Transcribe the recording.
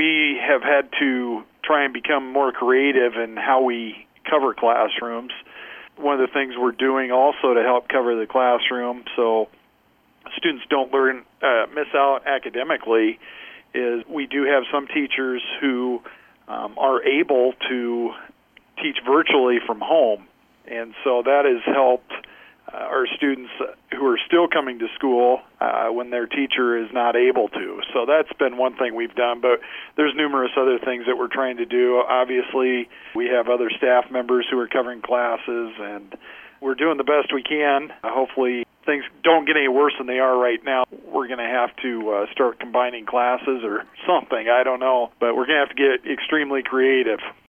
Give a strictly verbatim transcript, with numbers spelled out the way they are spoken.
we have had to try and become more creative in how we cover classrooms. One of the things we're doing also to help cover the classroom so students don't learn, uh, miss out academically, is we do have some teachers who um, are able to teach virtually from home. And so that has helped uh, our students who are still coming to school uh, when their teacher is not able to. So that's been one thing we've done, but there's numerous other things that we're trying to do. Obviously, we have other staff members who are covering classes, and we're doing the best we can. Uh, hopefully, things don't get any worse than they are right now. We're going to have to uh, start combining classes or something. I don't know, but we're going to have to get extremely creative.